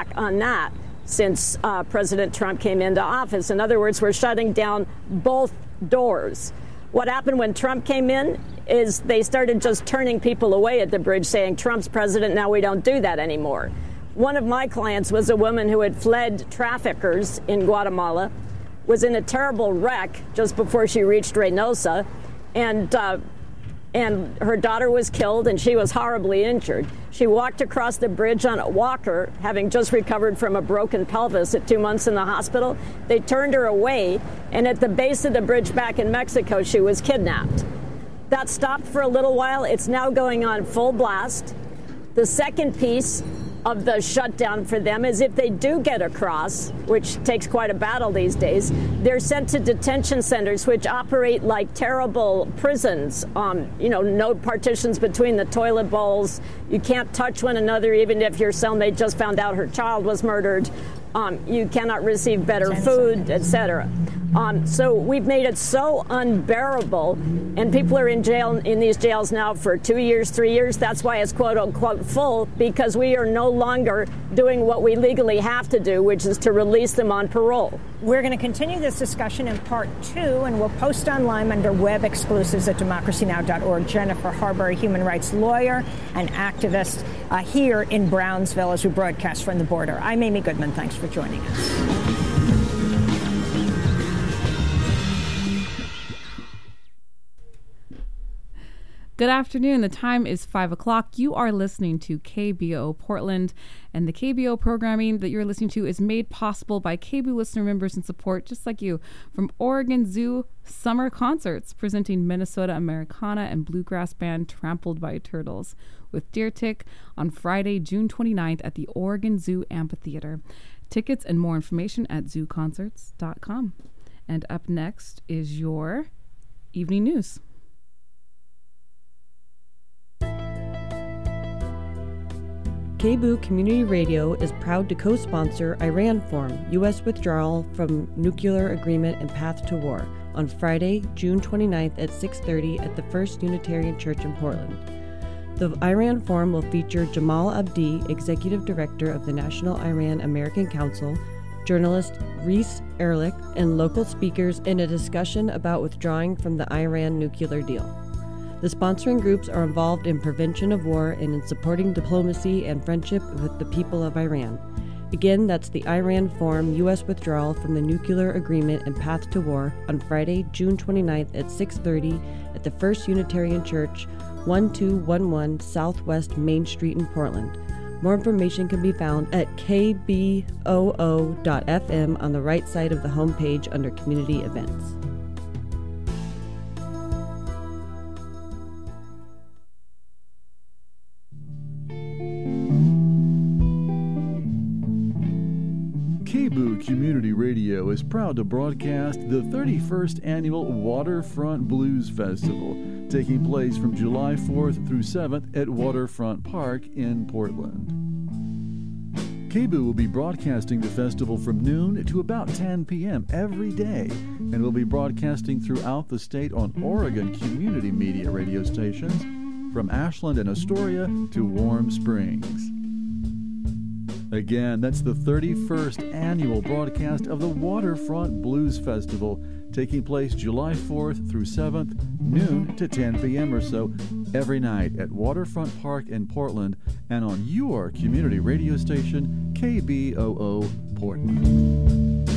back on that since President Trump came into office. In other words, we're shutting down both doors. What happened when Trump came in is they started just turning people away at the bridge, saying Trump's president, now we don't do that anymore. One of my clients was a woman who had fled traffickers in Guatemala, was in a terrible wreck just before she reached Reynosa, and her daughter was killed and she was horribly injured. She walked across the bridge on a walker, having just recovered from a broken pelvis at 2 months in the hospital. They turned her away, and at the base of the bridge back in Mexico, she was kidnapped. That stopped for a little while. It's now going on full blast. The second piece of the shutdown for them is if they do get across, which takes quite a battle these days, they're sent to detention centers which operate like terrible prisons. No partitions between the toilet bowls. You can't touch one another even if your cellmate just found out her child was murdered. You cannot receive better food, etc. So we've made it so unbearable, and people are in jail in these jails now for 2 years, 3 years. That's why it's quote unquote full, because we are no longer doing what we legally have to do, which is to release them on parole. We're going to continue this discussion in part 2, and we'll post online under web exclusives at democracynow.org. Jennifer Harber, a human rights lawyer and activist here in Brownsville as we broadcast from the border. I'm Amy Goodman. Thanks for joining us. Good afternoon. The time is 5 o'clock. You are listening to KBO Portland, and the KBO programming that you're listening to is made possible by KBO listener members and support just like you from Oregon Zoo Summer Concerts, presenting Minnesota Americana and bluegrass band Trampled by Turtles with Deer Tick on Friday, June 29th at the Oregon Zoo Amphitheater. Tickets and more information at zooconcerts.com. And up next is your evening news. KBOO Community Radio is proud to co-sponsor Iran Forum, U.S. Withdrawal from Nuclear Agreement and Path to War, on Friday, June 29th at 6:30 at the First Unitarian Church in Portland. The Iran Forum will feature Jamal Abdi, Executive Director of the National Iran American Council, journalist Reese Ehrlich, and local speakers in a discussion about withdrawing from the Iran nuclear deal. The sponsoring groups are involved in prevention of war and in supporting diplomacy and friendship with the people of Iran. Again, that's the Iran Forum U.S. Withdrawal from the Nuclear Agreement and Path to War on Friday, June 29th at 6:30 at the First Unitarian Church, 1211 Southwest Main Street in Portland. More information can be found at kboo.fm on the right side of the homepage under Community Events. KBOO Community Radio is proud to broadcast the 31st Annual Waterfront Blues Festival, taking place from July 4th through 7th at Waterfront Park in Portland. KBOO will be broadcasting the festival from noon to about 10 p.m. every day, and will be broadcasting throughout the state on Oregon Community Media radio stations, from Ashland and Astoria to Warm Springs. Again, that's the 31st annual broadcast of the Waterfront Blues Festival, taking place July 4th through 7th, noon to 10 p.m. or so, every night at Waterfront Park in Portland and on your community radio station, KBOO Portland.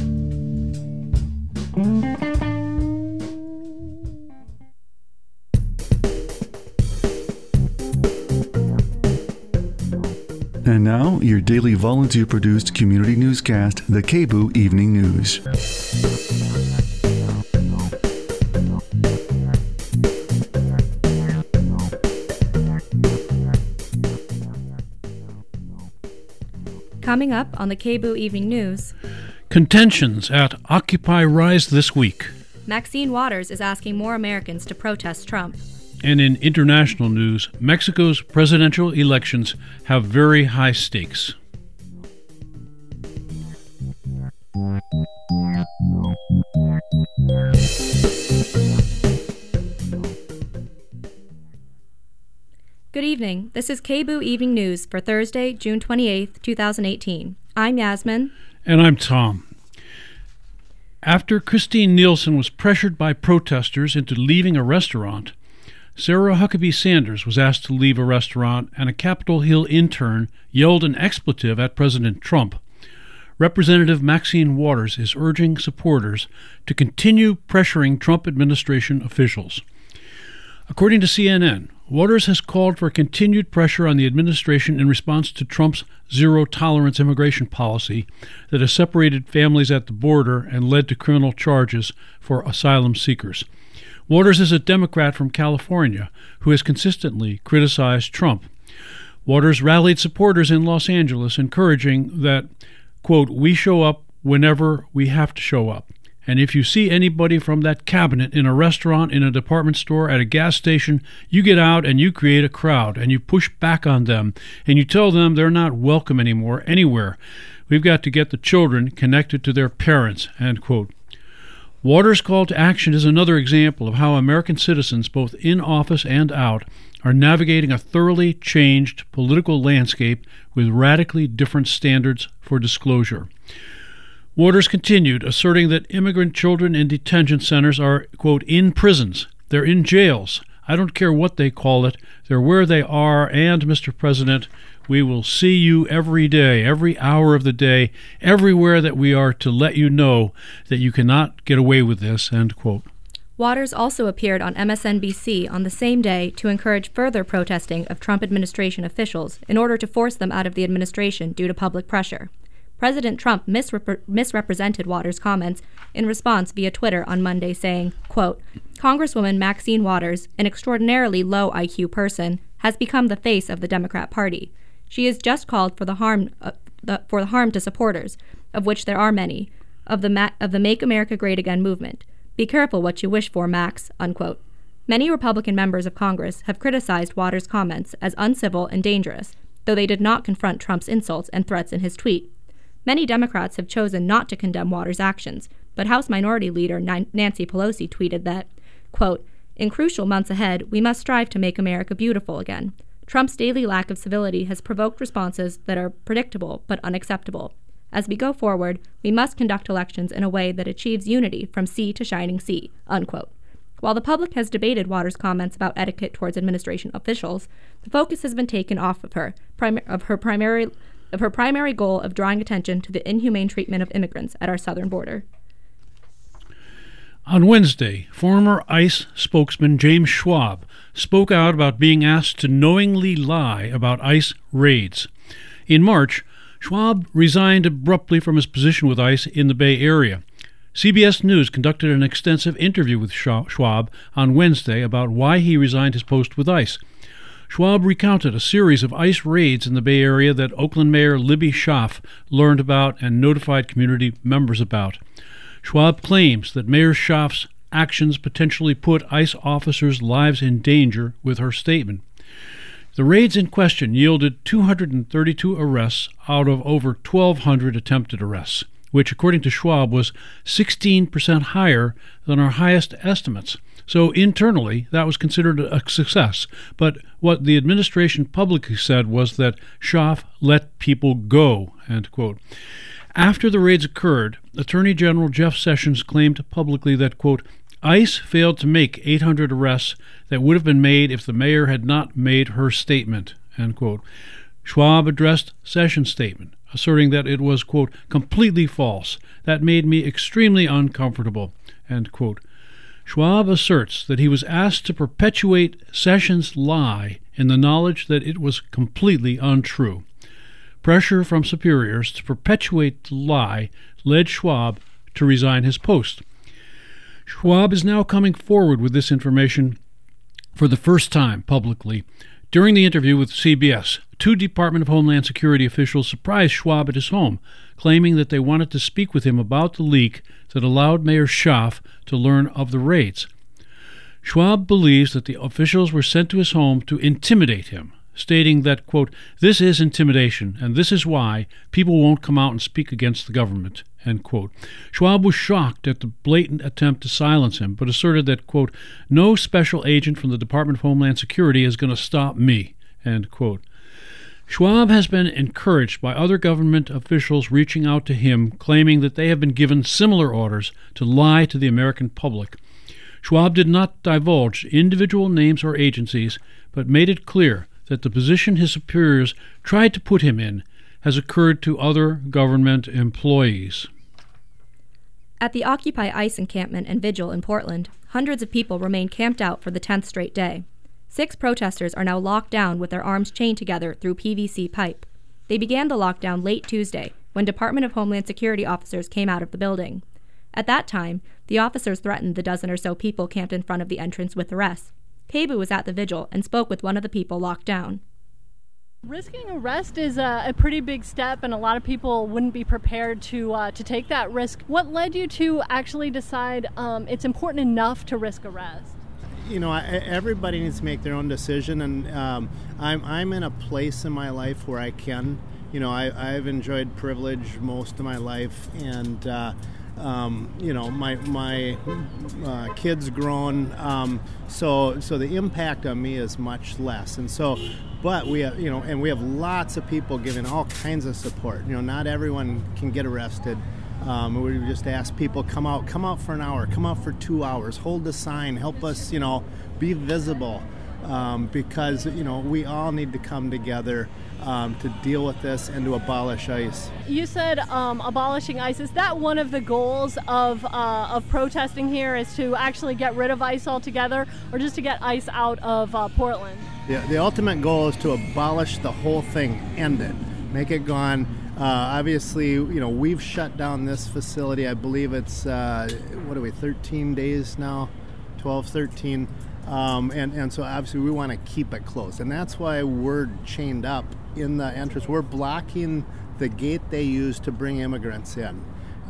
And now, your daily volunteer-produced community newscast, the KBOO Evening News. Coming up on the KBOO Evening News. Contentions at Occupy rise this week. Maxine Waters is asking more Americans to protest Trump. And in international news, Mexico's presidential elections have very high stakes. Good evening. This is KBOO Evening News for Thursday, June 28, 2018. I'm Yasmin. And I'm Tom. After Christine Nielsen was pressured by protesters into leaving a restaurant, Sarah Huckabee Sanders was asked to leave a restaurant, and a Capitol Hill intern yelled an expletive at President Trump. Representative Maxine Waters is urging supporters to continue pressuring Trump administration officials. According to CNN, Waters has called for continued pressure on the administration in response to Trump's zero-tolerance immigration policy that has separated families at the border and led to criminal charges for asylum seekers. Waters is a Democrat from California who has consistently criticized Trump. Waters rallied supporters in Los Angeles, encouraging that, quote, "we show up whenever we have to show up. And if you see anybody from that cabinet in a restaurant, in a department store, at a gas station, you get out and you create a crowd and you push back on them and you tell them they're not welcome anymore anywhere. We've got to get the children connected to their parents," end quote. Waters' call to action is another example of how American citizens, both in office and out, are navigating a thoroughly changed political landscape with radically different standards for disclosure. Waters continued, asserting that immigrant children in detention centers are, quote, in prisons. They're in jails. I don't care what they call it. They're where they are, and, Mr. President, we will see you every day, every hour of the day, everywhere that we are, to let you know that you cannot get away with this, end quote. Waters also appeared on MSNBC on the same day to encourage further protesting of Trump administration officials in order to force them out of the administration due to public pressure. President Trump misrepresented Waters' comments in response via Twitter on Monday, saying, quote, "Congresswoman Maxine Waters, an extraordinarily low IQ person, has become the face of the Democrat Party. She has just called for the harm to supporters, of which there are many, of the Make America Great Again movement. Be careful what you wish for, Max," unquote. Many Republican members of Congress have criticized Waters' comments as uncivil and dangerous, though they did not confront Trump's insults and threats in his tweet. Many Democrats have chosen not to condemn Waters' actions, but House Minority Leader Nancy Pelosi tweeted that, quote, "In crucial months ahead, we must strive to make America beautiful again. Trump's daily lack of civility has provoked responses that are predictable but unacceptable. As we go forward, we must conduct elections in a way that achieves unity from sea to shining sea," unquote. While the public has debated Waters' comments about etiquette towards administration officials, the focus has been taken off of her primary goal of drawing attention to the inhumane treatment of immigrants at our southern border. On Wednesday, former ICE spokesman James Schwab spoke out about being asked to knowingly lie about ICE raids. In March, Schwab resigned abruptly from his position with ICE in the Bay Area. CBS News conducted an extensive interview with Schwab on Wednesday about why he resigned his post with ICE. Schwab recounted a series of ICE raids in the Bay Area that Oakland Mayor Libby Schaaf learned about and notified community members about. Schwab claims that Mayor Schaaf's actions potentially put ICE officers' lives in danger with her statement. The raids in question yielded 232 arrests out of over 1,200 attempted arrests, which, according to Schwab, was 16% higher than our highest estimates. So internally, that was considered a success. But what the administration publicly said was that Schaaf let people go, end quote. After the raids occurred, Attorney General Jeff Sessions claimed publicly that, quote, ICE failed to make 800 arrests that would have been made if the mayor had not made her statement, end quote. Schwab addressed Sessions' statement, asserting that it was, quote, completely false. That made me extremely uncomfortable, end quote. Schwab asserts that he was asked to perpetuate Sessions' lie in the knowledge that it was completely untrue. Pressure from superiors to perpetuate the lie led Schwab to resign his post. Schwab is now coming forward with this information for the first time publicly. During the interview with CBS, two Department of Homeland Security officials surprised Schwab at his home, claiming that they wanted to speak with him about the leak that allowed Mayor Schaaf to learn of the raids. Schwab believes that the officials were sent to his home to intimidate him, stating that, quote, this is intimidation, and this is why people won't come out and speak against the government, end quote. Schwab was shocked at the blatant attempt to silence him, but asserted that, quote, no special agent from the Department of Homeland Security is going to stop me, end quote. Schwab has been encouraged by other government officials reaching out to him, claiming that they have been given similar orders to lie to the American public. Schwab did not divulge individual names or agencies, but made it clear that the position his superiors tried to put him in has occurred to other government employees. At the Occupy ICE encampment and vigil in Portland, hundreds of people remain camped out for the 10th straight day. 6 protesters are now locked down with their arms chained together through PVC pipe. They began the lockdown late Tuesday, when Department of Homeland Security officers came out of the building. At that time, the officers threatened the dozen or so people camped in front of the entrance with arrests. KBOO was at the vigil and spoke with one of the people locked down. Risking arrest is a pretty big step, and a lot of people wouldn't be prepared to take that risk. What led you to actually decide it's important enough to risk arrest? You know, everybody needs to make their own decision, and I'm in a place in my life where I can. You know, I've enjoyed privilege most of my life, and you know, my kids grown, so the impact on me is much less, and so. But we have, you know, and we have lots of people giving all kinds of support. You know, not everyone can get arrested. We just ask people, come out for an hour, come out for 2 hours, hold the sign, help us, you know, be visible, because, you know, we all need to come together to deal with this and to abolish ICE. You said abolishing ICE. Is that one of the goals of protesting here, is to actually get rid of ICE altogether, or just to get ICE out of Portland? Yeah, the ultimate goal is to abolish the whole thing, end it, make it gone. Obviously, you know, we've shut down this facility. I believe it's, 13 days now, 12, 13. And so obviously we want to keep it closed. And that's why we're chained up in the entrance. We're blocking the gate they use to bring immigrants in.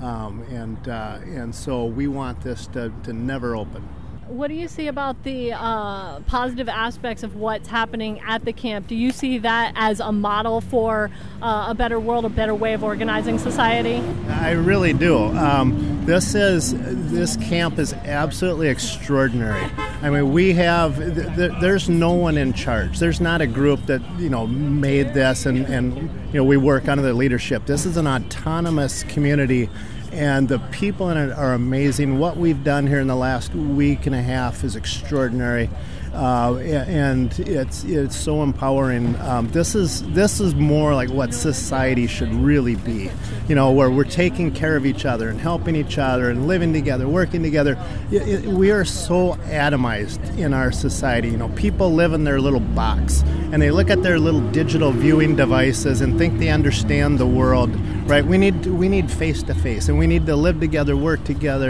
And so we want this to never open. What do you see about the positive aspects of what's happening at the camp? Do you see that as a model for a better world, a better way of organizing society? I really do. This camp is absolutely extraordinary. I mean, we have, there's no one in charge. There's not a group that, you know, made this and you know, we work under their leadership. This is an autonomous community. And the people in it are amazing. What we've done here in the last week and a half is extraordinary, and it's so empowering. This is more like what society should really be, you know, where we're taking care of each other and helping each other and living together, working together. We are so atomized in our society. You know, people live in their little box and they look at their little digital viewing devices and think they understand the world. Right, we need face to face, and we need to live together, work together,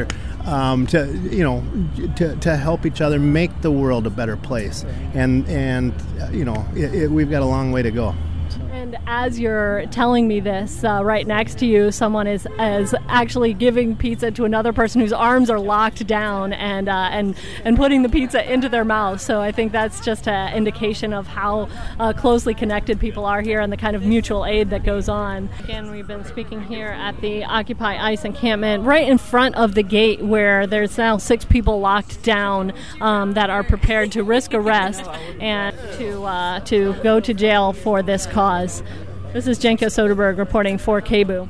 to help each other make the world a better place. And you know, we've got a long way to go. And as you're telling me this, right next to you, someone is actually giving pizza to another person whose arms are locked down and putting the pizza into their mouth. So I think that's just an indication of how closely connected people are here and the kind of mutual aid that goes on. Again, we've been speaking here at the Occupy ICE encampment, right in front of the gate where there's now 6 people locked down that are prepared to risk arrest and to go to jail for this cause. This is Jenka Soderberg reporting for KBOO.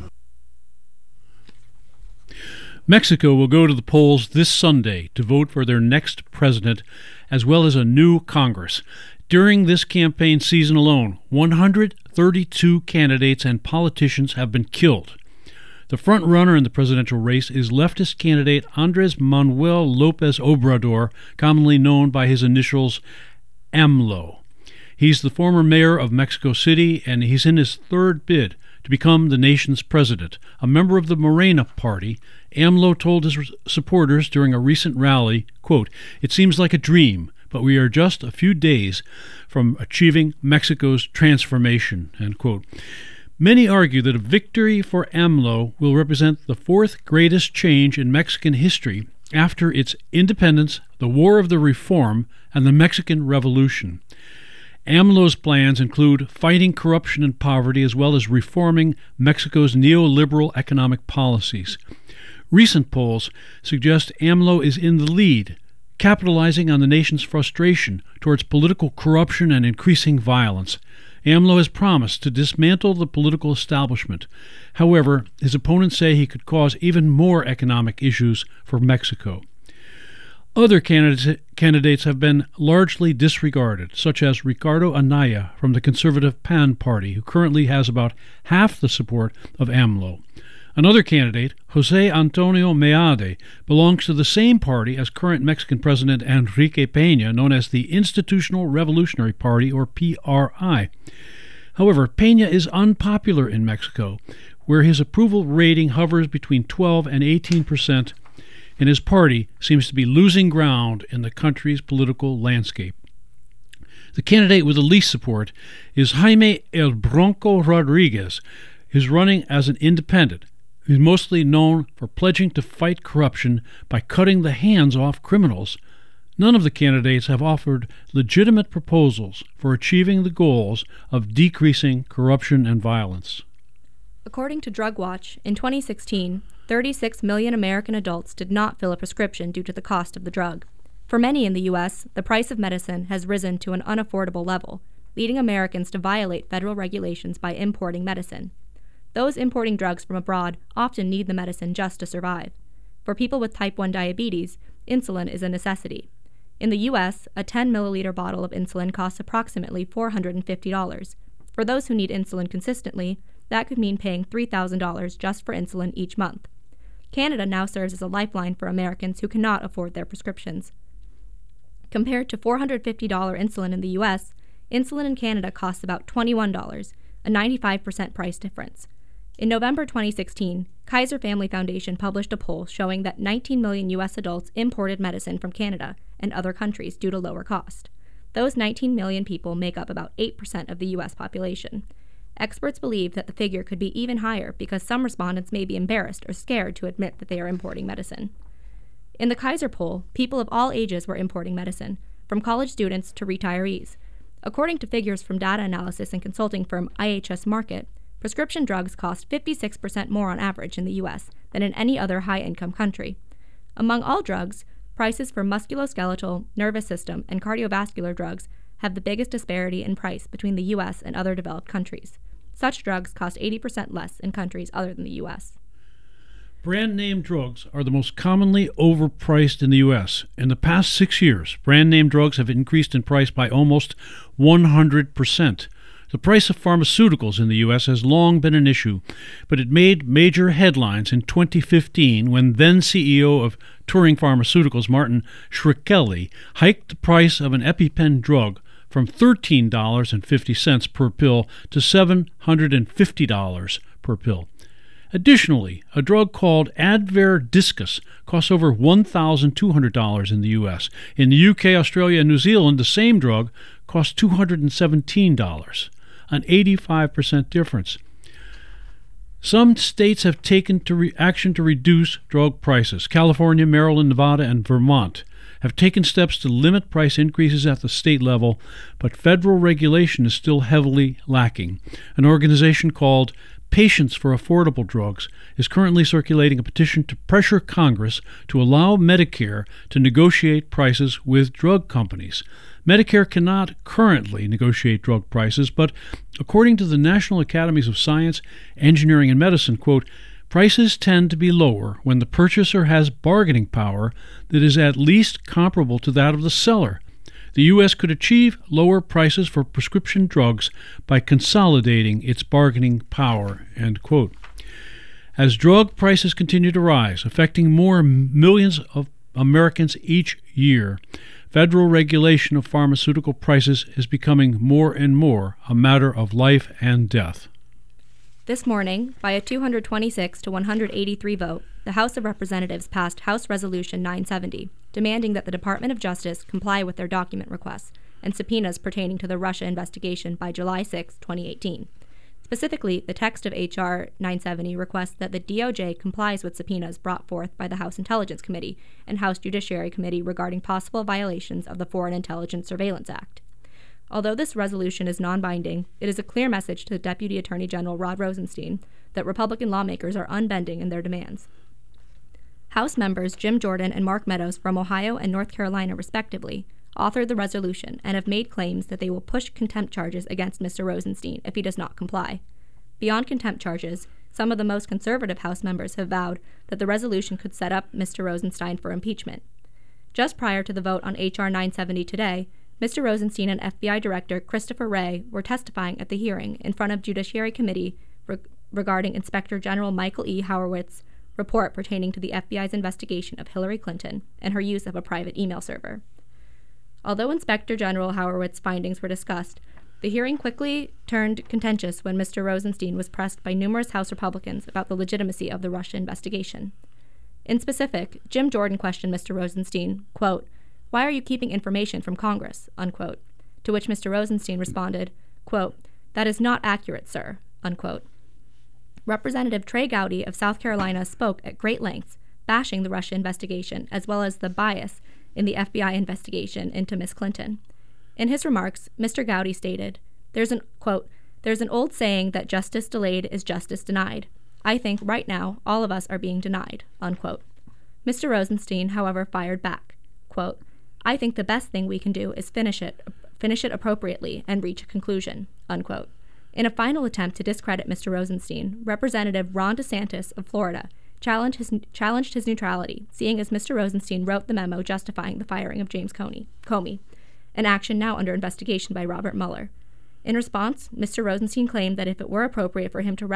Mexico will go to the polls this Sunday to vote for their next president, as well as a new Congress. During this campaign season alone, 132 candidates and politicians have been killed. The front-runner in the presidential race is leftist candidate Andres Manuel Lopez Obrador, commonly known by his initials AMLO. He's the former mayor of Mexico City, and he's in his 3rd bid to become the nation's president. A member of the Morena party, AMLO told his supporters during a recent rally, quote, "It seems like a dream, but we are just a few days from achieving Mexico's transformation," end quote. Many argue that a victory for AMLO will represent the 4th greatest change in Mexican history after its independence, the War of the Reform, and the Mexican Revolution. AMLO's plans include fighting corruption and poverty, as well as reforming Mexico's neoliberal economic policies. Recent polls suggest AMLO is in the lead, capitalizing on the nation's frustration towards political corruption and increasing violence. AMLO has promised to dismantle the political establishment. However, his opponents say he could cause even more economic issues for Mexico. Other candidates have been largely disregarded, such as Ricardo Anaya from the conservative PAN party, who currently has about half the support of AMLO. Another candidate, José Antonio Meade, belongs to the same party as current Mexican President Enrique Peña, known as the Institutional Revolutionary Party, or PRI. However, Peña is unpopular in Mexico, where his approval rating hovers between 12 and 18%, and his party seems to be losing ground in the country's political landscape. The candidate with the least support is Jaime El Bronco Rodriguez, who's running as an independent. He's mostly known for pledging to fight corruption by cutting the hands off criminals. None of the candidates have offered legitimate proposals for achieving the goals of decreasing corruption and violence. According to Drug Watch, in 2016, 36 million American adults did not fill a prescription due to the cost of the drug. For many in the U.S., the price of medicine has risen to an unaffordable level, leading Americans to violate federal regulations by importing medicine. Those importing drugs from abroad often need the medicine just to survive. For people with type 1 diabetes, insulin is a necessity. In the U.S., a 10-milliliter bottle of insulin costs approximately $450. For those who need insulin consistently, that could mean paying $3,000 just for insulin each month. Canada now serves as a lifeline for Americans who cannot afford their prescriptions. Compared to $450 insulin in the U.S., insulin in Canada costs about $21, a 95% price difference. In November 2016, Kaiser Family Foundation published a poll showing that 19 million U.S. adults imported medicine from Canada and other countries due to lower cost. Those 19 million people make up about 8% of the U.S. population. Experts believe that the figure could be even higher because some respondents may be embarrassed or scared to admit that they are importing medicine. In the Kaiser poll, people of all ages were importing medicine, from college students to retirees. According to figures from data analysis and consulting firm IHS Markit, prescription drugs cost 56% more on average in the U.S. than in any other high-income country. Among all drugs, prices for musculoskeletal, nervous system, and cardiovascular drugs have the biggest disparity in price between the U.S. and other developed countries. Such drugs cost 80% less in countries other than the U.S. Brand-name drugs are the most commonly overpriced in the U.S. In the past 6 years, brand-name drugs have increased in price by almost 100%. The price of pharmaceuticals in the U.S. has long been an issue, but it made major headlines in 2015 when then-CEO of Turing Pharmaceuticals, Martin Shkreli, hiked the price of an EpiPen drug from $13.50 per pill to $750 per pill. Additionally, a drug called Advair Diskus costs over $1,200 in the U.S. In the UK, Australia, and New Zealand, the same drug costs $217, an 85% difference. Some states have taken action to reduce drug prices. California, Maryland, Nevada, and Vermont have taken steps to limit price increases at the state level, but federal regulation is still heavily lacking. An organization called Patients for Affordable Drugs is currently circulating a petition to pressure Congress to allow Medicare to negotiate prices with drug companies. Medicare cannot currently negotiate drug prices, but according to the National Academies of Science, Engineering, and Medicine, quote, prices tend to be lower when the purchaser has bargaining power that is at least comparable to that of the seller. The U.S. could achieve lower prices for prescription drugs by consolidating its bargaining power, end quote. As drug prices continue to rise, affecting more millions of Americans each year, federal regulation of pharmaceutical prices is becoming more and more a matter of life and death. This morning, by a 226 to 183 vote, the House of Representatives passed House Resolution 970, demanding that the Department of Justice comply with their document requests and subpoenas pertaining to the Russia investigation by July 6, 2018. Specifically, the text of H.R. 970 requests that the DOJ complies with subpoenas brought forth by the House Intelligence Committee and House Judiciary Committee regarding possible violations of the Foreign Intelligence Surveillance Act. Although this resolution is non-binding, it is a clear message to Deputy Attorney General Rod Rosenstein that Republican lawmakers are unbending in their demands. House members Jim Jordan and Mark Meadows from Ohio and North Carolina, respectively, authored the resolution and have made claims that they will push contempt charges against Mr. Rosenstein if he does not comply. Beyond contempt charges, some of the most conservative House members have vowed that the resolution could set up Mr. Rosenstein for impeachment. Just prior to the vote on H.R. 970 today, Mr. Rosenstein and FBI Director Christopher Wray were testifying at the hearing in front of Judiciary Committee regarding Inspector General Michael E. Howerwitz's report pertaining to the FBI's investigation of Hillary Clinton and her use of a private email server. Although Inspector General Howerwitz's findings were discussed, the hearing quickly turned contentious when Mr. Rosenstein was pressed by numerous House Republicans about the legitimacy of the Russia investigation. In specific, Jim Jordan questioned Mr. Rosenstein, quote, "Why are you keeping information from Congress?" unquote, to which Mr. Rosenstein responded, quote, "That is not accurate, sir," unquote. Representative Trey Gowdy of South Carolina spoke at great lengths, bashing the Russia investigation as well as the bias in the FBI investigation into Ms. Clinton. In his remarks, Mr. Gowdy stated, there's an old saying that justice delayed is justice denied. I think right now all of us are being denied," unquote. Mr. Rosenstein, however, fired back, quote, "I think the best thing we can do is finish it appropriately and reach a conclusion," unquote. In a final attempt to discredit Mr. Rosenstein, Representative Ron DeSantis of Florida challenged his neutrality, seeing as Mr. Rosenstein wrote the memo justifying the firing of James Comey, an action now under investigation by Robert Mueller. In response, Mr. Rosenstein claimed that if it were appropriate for him to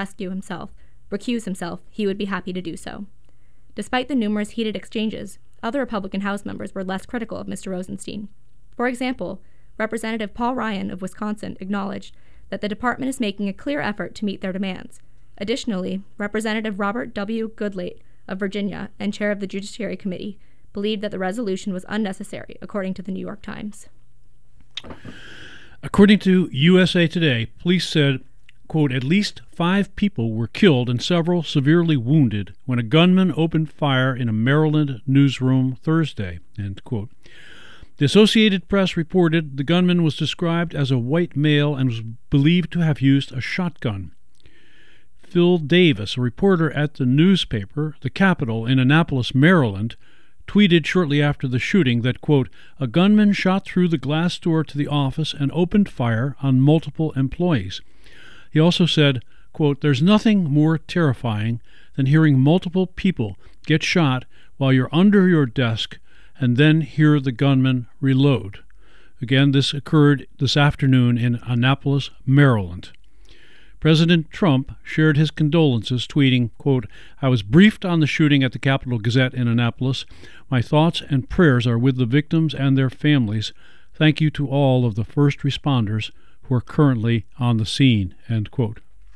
recuse himself, he would be happy to do so. Despite the numerous heated exchanges, other Republican House members were less critical of Mr. Rosenstein. For example, Representative Paul Ryan of Wisconsin acknowledged that the department is making a clear effort to meet their demands. Additionally, Representative Robert W. Goodlate of Virginia and chair of the Judiciary Committee believed that the resolution was unnecessary, according to the New York Times. According to USA Today, police said, quote, "At least 5 people were killed and several severely wounded when a gunman opened fire in a Maryland newsroom Thursday," end quote. The Associated Press reported the gunman was described as a white male and was believed to have used a shotgun. Phil Davis, a reporter at the newspaper The Capital in Annapolis, Maryland, tweeted shortly after the shooting that, quote, "A gunman shot through the glass door to the office and opened fire on multiple employees." He also said, quote, "There's nothing more terrifying than hearing multiple people get shot while you're under your desk and then hear the gunman reload." Again, this occurred this afternoon in Annapolis, Maryland. President Trump shared his condolences, tweeting, quote, "I was briefed on the shooting at the Capital Gazette in Annapolis. My thoughts and prayers are with the victims and their families. Thank you to all of the first responders who are currently on the scene," end quote.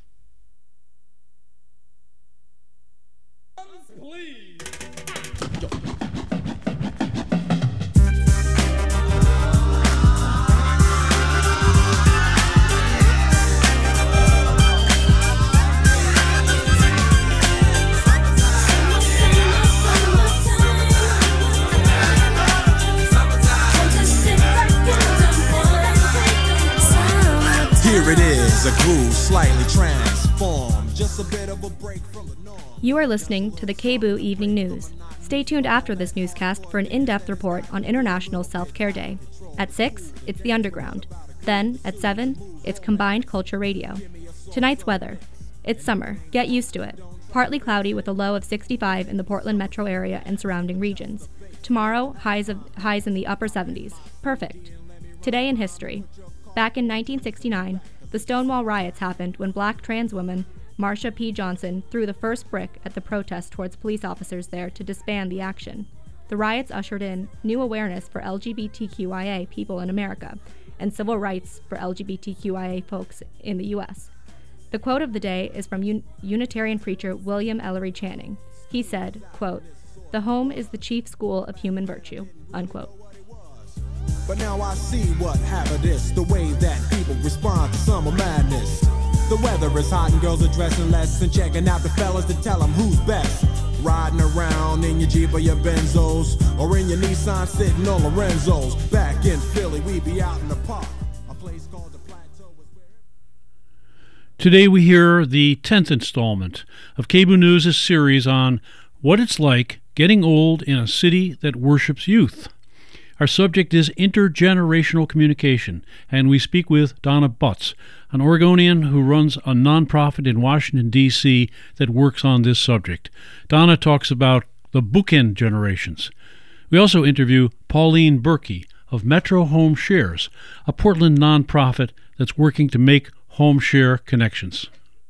Here it is, a groove slightly transformed, just a bit of a break from the norm. You are listening to the KBOO Evening News. Stay tuned after this newscast for an in-depth report on International Self-Care Day. At 6, it's The Underground. Then, at 7, it's Combined Culture Radio. Tonight's weather. It's summer. Get used to it. Partly cloudy with a low of 65 in the Portland metro area and surrounding regions. Tomorrow, highs in the upper 70s. Perfect. Today in history. Back in 1969, the Stonewall riots happened when black trans woman Marsha P. Johnson threw the first brick at the protest towards police officers there to disband the action. The riots ushered in new awareness for LGBTQIA people in America and civil rights for LGBTQIA folks in the U.S. The quote of the day is from Unitarian preacher William Ellery Channing. He said, quote, "The home is the chief school of human virtue," unquote. But now I see what happened is the way that people respond to summer madness. The weather is hot and girls are dressing less and checking out the fellas to tell them who's best. Riding around in your Jeep or your Benzos or in your Nissan sitting on Lorenzo's. Back in Philly, we be out in the park. A place called the Plateau is where... Today we hear the 10th installment of KBOO News' series on what it's like getting old in a city that worships youth. Our subject is intergenerational communication, and we speak with Donna Butts, an Oregonian who runs a nonprofit in Washington, D.C. that works on this subject. Donna talks about the bookend generations. We also interview Pauline Berkey of Metro Home Shares, a Portland nonprofit that's working to make home share connections.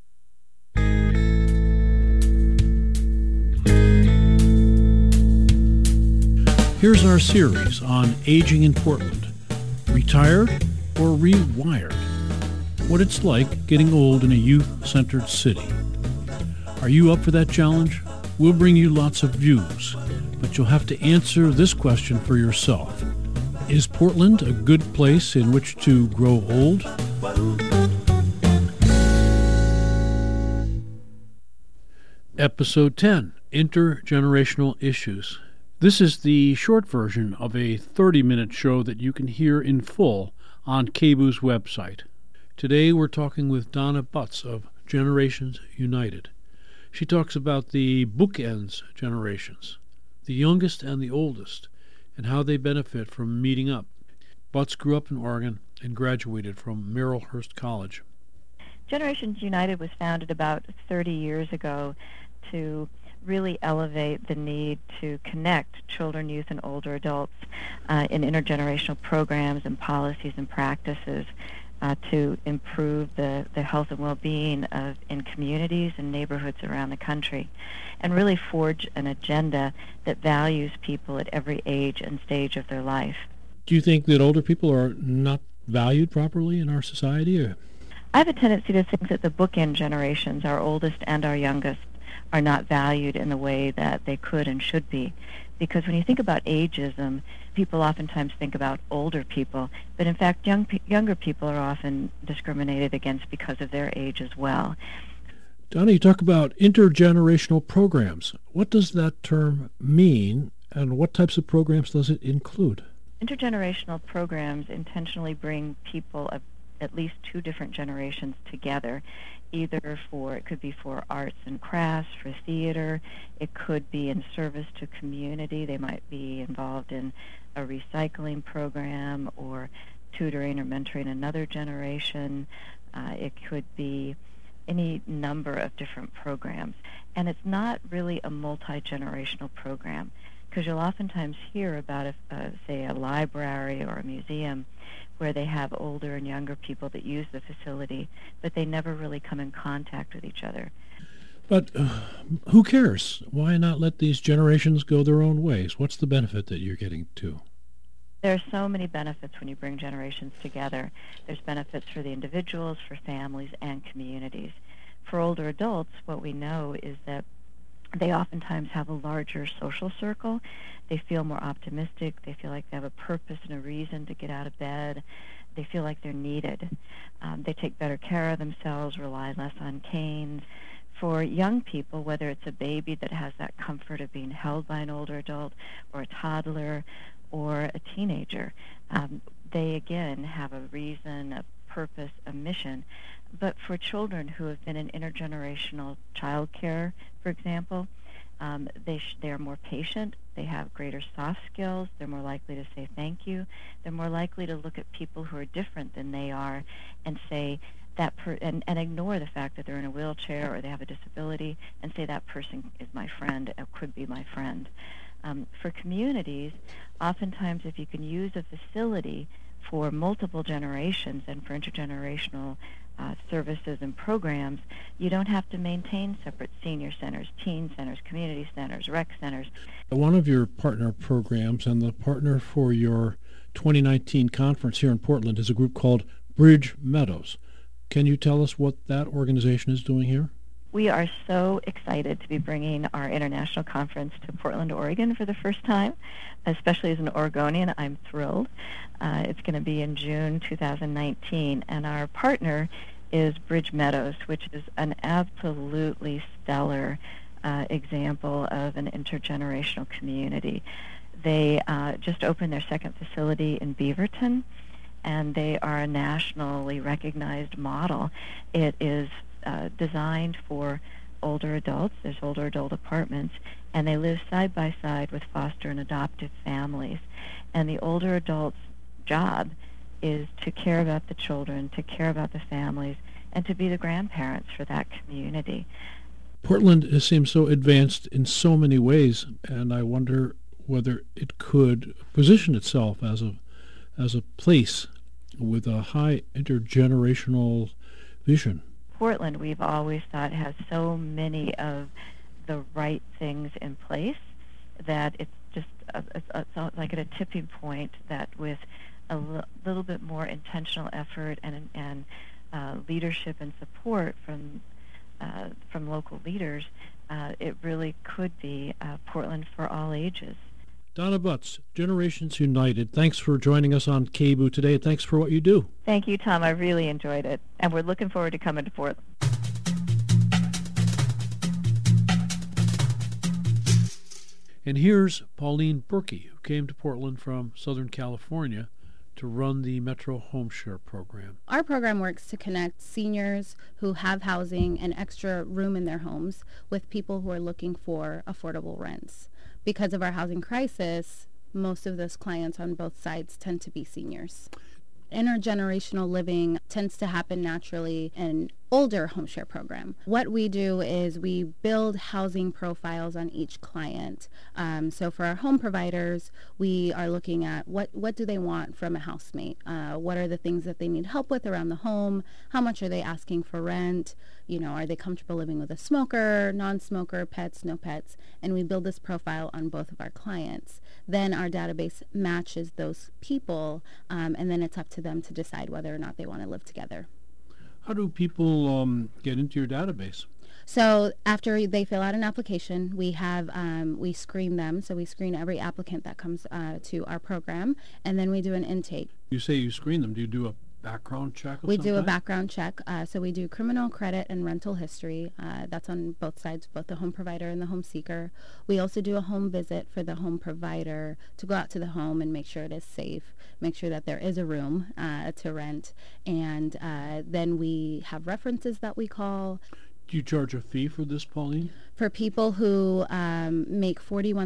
Here's our series on aging in Portland. Retired or rewired? What it's like getting old in a youth-centered city. Are you up for that challenge? We'll bring you lots of views, but you'll have to answer this question for yourself. Is Portland a good place in which to grow old? Episode 10, Intergenerational Issues. This is the short version of a 30-minute show that you can hear in full on KBOO's website. Today we're talking with Donna Butts of Generations United. She talks about the bookends generations, the youngest and the oldest, and how they benefit from meeting up. Butts grew up in Oregon and graduated from Merrillhurst College. Generations United was founded about 30 years ago to really elevate the need to connect children, youth, and older adults in intergenerational programs and policies and practices to improve the health and well-being in communities and neighborhoods around the country, and really forge an agenda that values people at every age and stage of their life. Do you think that older people are not valued properly in our society? Or? I have a tendency to think that the bookend generations, our oldest and our youngest, are not valued in the way that they could and should be. Because when you think about ageism, people oftentimes think about older people, but in fact younger people are often discriminated against because of their age as well. Donna, you talk about intergenerational programs. What does that term mean, and what types of programs does it include? Intergenerational programs intentionally bring people of at least two different generations together, either it could be for arts and crafts, for theater, it could be in service to community. They might be involved in a recycling program or tutoring or mentoring another generation. It could be any number of different programs. And it's not really a multi-generational program, because you'll oftentimes hear about, say, a library or a museum where they have older and younger people that use the facility, but they never really come in contact with each other. But who cares? Why not let these generations go their own ways? What's the benefit that you're getting to? There are so many benefits when you bring generations together. There's benefits for the individuals, for families, and communities. For older adults, what we know is that they oftentimes have a larger social circle. They feel more optimistic. They feel like they have a purpose and a reason to get out of bed. They feel like they're needed. They take better care of themselves, rely less on canes. For young people, whether it's a baby that has that comfort of being held by an older adult, or a toddler, or a teenager, they again have a reason, a purpose, a mission. But for children who have been in intergenerational child care, for example, they're more patient, they have greater soft skills, they're more likely to say thank you, they're more likely to look at people who are different than they are and say and ignore the fact that they're in a wheelchair or they have a disability and say that person is my friend or could be my friend. For communities, oftentimes if you can use a facility for multiple generations and for intergenerational services and programs, you don't have to maintain separate senior centers, teen centers, community centers, rec centers. One of your partner programs and the partner for your 2019 conference here in Portland is a group called Bridge Meadows. Can you tell us what that organization is doing here? We are so excited to be bringing our international conference to Portland, Oregon for the first time. Especially as an Oregonian, I'm thrilled. It's going to be in June 2019, and our partner is Bridge Meadows, which is an absolutely stellar example of an intergenerational community. They just opened their second facility in Beaverton, and they are a nationally recognized model. It is designed for older adults. There's older adult apartments, and they live side by side with foster and adoptive families. And the older adults' job is to care about the children, to care about the families, and to be the grandparents for that community. Portland seems so advanced in so many ways, and I wonder whether it could position itself as a place with a high intergenerational vision. Portland, we've always thought, has so many of the right things in place that it's just it's like at a tipping point that with a little bit more intentional effort and leadership and support from local leaders, it really could be Portland for all ages. Donna Butts, Generations United, thanks for joining us on KBOO today, and thanks for what you do. Thank you, Tom. I really enjoyed it, and we're looking forward to coming to Portland. And here's Pauline Berkey, who came to Portland from Southern California to run the Metro Home Share program. Our program works to connect seniors who have housing and extra room in their homes with people who are looking for affordable rents. Because of our housing crisis, most of those clients on both sides tend to be seniors. Intergenerational living tends to happen naturally in older home share program. What we do is we build housing profiles on each client. So for our home providers, we are looking at what do they want from a housemate? What are the things that they need help with around the home? How much are they asking for rent? Are they comfortable living with a smoker, non-smoker, pets, no pets? And we build this profile on both of our clients. Then our database matches those people, and then it's up to them to decide whether or not they want to live together. How do people get into your database? So after they fill out an application, we have we screen them. So we screen every applicant that comes to our program, and then we do an intake. You say you screen them. Do you do a background check? We do a background check. So we do criminal, credit, and rental history. That's on both sides, both the home provider and the home seeker. We also do a home visit for the home provider to go out to the home and make sure it is safe, make sure that there is a room to rent, and then we have references that we call. Do you charge a fee for this, Pauline? For people who make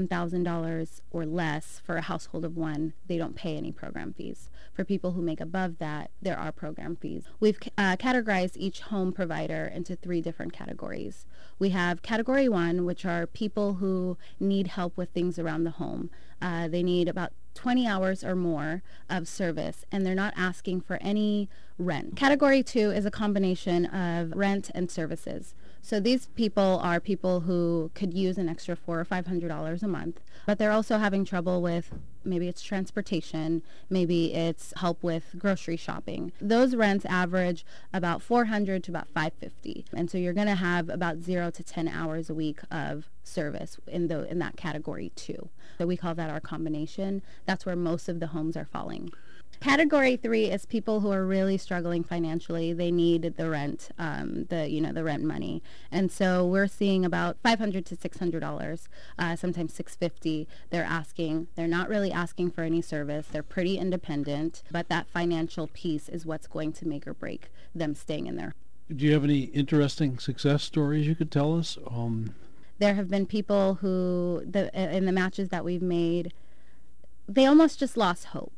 $41,000 or less for a household of one, they don't pay any program fees. For people who make above that, there are program fees. We've categorized each home provider into 3 different categories. We have Category 1, which are people who need help with things around the home. They need about 20 hours or more of service, and they're not asking for any rent. Category 2 is a combination of rent and services. So these people are people who could use an extra $400 or $500 a month, but they're also having trouble with maybe it's transportation, maybe it's help with grocery shopping. Those rents average about $400 to about $550, and so you're going to have about 0 to 10 hours a week of service in that Category 2. So we call that our combination. That's where most of the homes are falling. Category 3 is people who are really struggling financially. They need the rent, the rent money, and so we're seeing about $500 to $600, sometimes $650. They're asking. They're not really asking for any service. They're pretty independent, but that financial piece is what's going to make or break them staying in there. Do you have any interesting success stories you could tell us? There have been people who, in the matches that we've made, they almost just lost hope.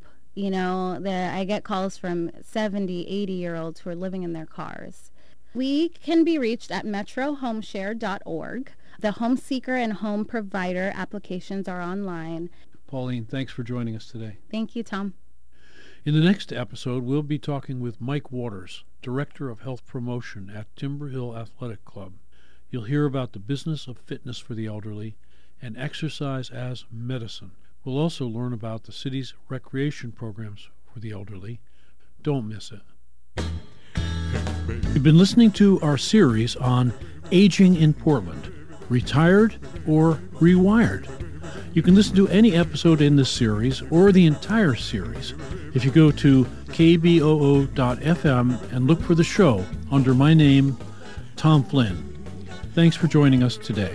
I get calls from 70, 80-year-olds who are living in their cars. We can be reached at metrohomeshare.org. The home seeker and home provider applications are online. Pauline, thanks for joining us today. Thank you, Tom. In the next episode, we'll be talking with Mike Waters, Director of Health Promotion at Timber Hill Athletic Club. You'll hear about the business of fitness for the elderly and exercise as medicine. We'll also learn about the city's recreation programs for the elderly. Don't miss it. You've been listening to our series on aging in Portland, retired or rewired. You can listen to any episode in this series or the entire series if you go to kboo.fm and look for the show under my name, Tom Flynn. Thanks for joining us today.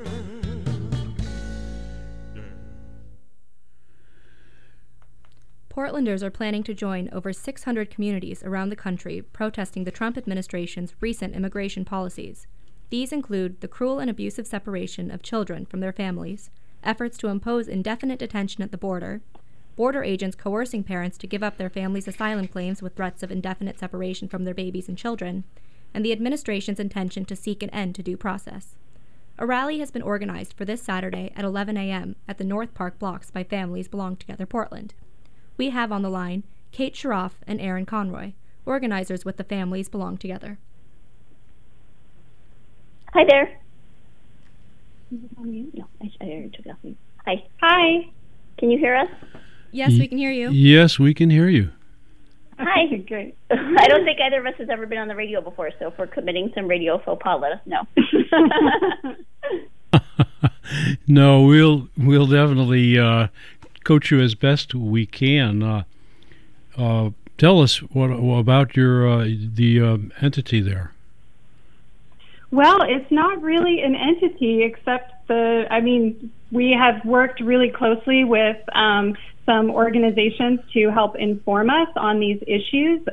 Portlanders are planning to join over 600 communities around the country protesting the Trump administration's recent immigration policies. These include the cruel and abusive separation of children from their families, efforts to impose indefinite detention at the border agents coercing parents to give up their families' asylum claims with threats of indefinite separation from their babies and children, and the administration's intention to seek an end to due process. A rally has been organized for this Saturday at 11 a.m. at the North Park blocks by Families Belong Together Portland. We have on the line Kate Sharoff and Aaron Conroy, organizers with the Families Belong Together. Hi there. No, I already took it off me. Hi. Hi. Can you hear us? Yes, we can hear you. Yes, we can hear you. Hi. Great. I don't think either of us has ever been on the radio before, so if we're committing some radio faux pas, let us know. No, we'll definitely coach you as best we can. Tell us what about your the entity there. Well, it's not really an entity, except we have worked really closely with some organizations to help inform us on these issues,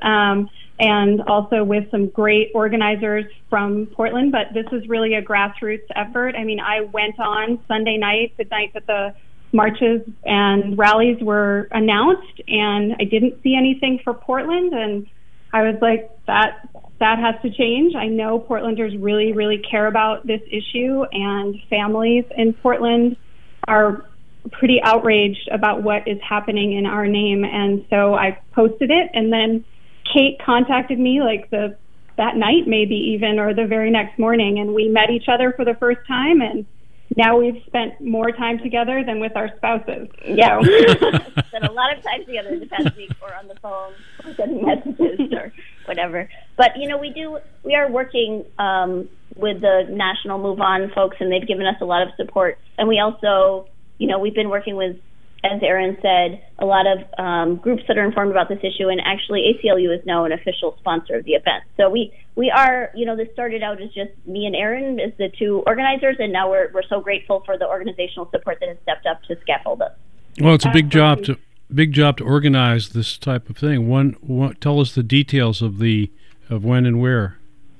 and also with some great organizers from Portland, but this is really a grassroots effort. I mean, I went on Sunday night, the night that the marches and rallies were announced, and I didn't see anything for Portland, and I was like, that has to change. I know Portlanders really, really care about this issue, and families in Portland are pretty outraged about what is happening in our name. And so I posted it, and then Kate contacted me that night maybe even, or the very next morning, and we met each other for the first time, and now we've spent more time together than with our spouses. Yeah. Spent a lot of time together the past week, or on the phone, or sending messages or whatever. But, we are working with the National Move On folks, and they've given us a lot of support. And we also, we've been working with, as Aaron said, a lot of groups that are informed about this issue, and actually ACLU is now an official sponsor of the event. So we are, this started out as just me and Aaron as the two organizers, and now we're so grateful for the organizational support that has stepped up to scaffold us. Well, it's a big job to organize this type of thing. Tell us the details of when and where.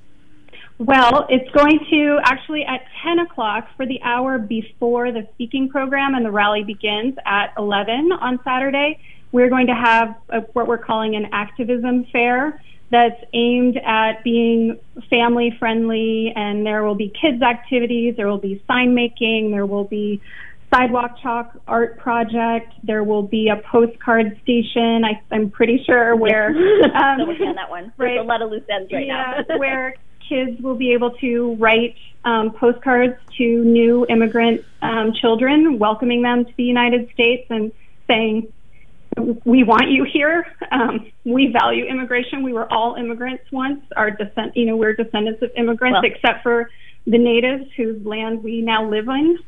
Well, it's going to actually at 10 o'clock for the hour before the speaking program, and the rally begins at 11 on Saturday. We're going to have what we're calling an activism fair that's aimed at being family friendly, and there will be kids activities, there will be sign making, there will be sidewalk chalk art project, there will be a postcard station, I'm pretty sure, where so working on that one. There's right, a lot of loose ends right now. Where kids will be able to write postcards to new immigrant children, welcoming them to the United States and saying, we want you here. We value immigration. We were all immigrants once. We're descendants of immigrants, except for the natives whose land we now live in.